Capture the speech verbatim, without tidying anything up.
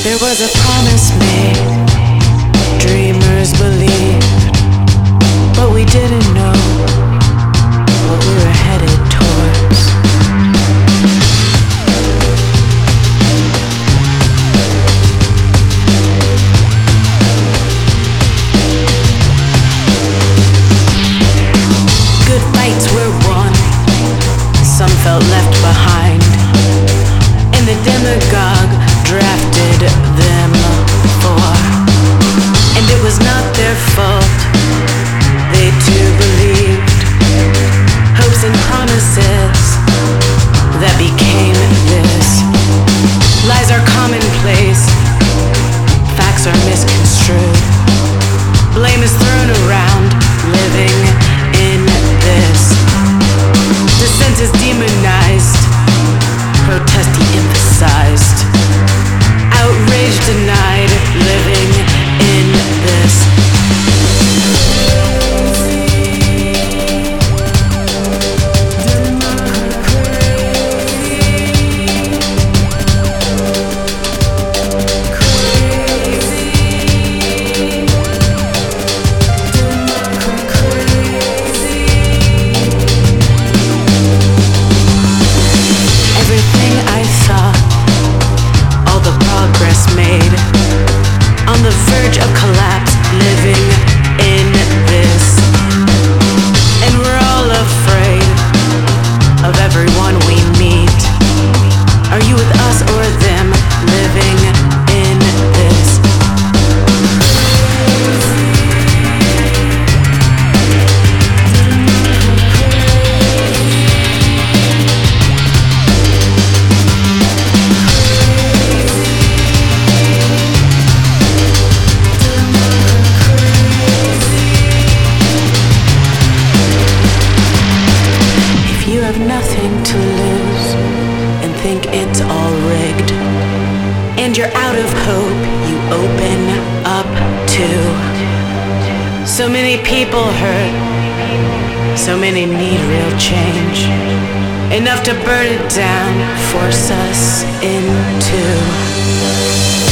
There was a promise made, dreamers believed, but we didn't know what we were headed towards. Good fights were won, some felt left behind, and the demagogue drafted them for. And it was not their fault, they too believed hopes and promises that became this. Lies are commonplace, facts are misconstrued, blame is thrown around, living in this. Dissent is demonized, protest de-emphasized, outrage denied, living in this. Everything I thought, all the progress made, on the verge of collapse, living in this. And we're all afraid of everyone we meet. Are you with us or them, living in this? You have nothing to lose and think it's all rigged, and you're out of hope, you open up to so many people hurt, so many need real change, enough to burn it down, force us into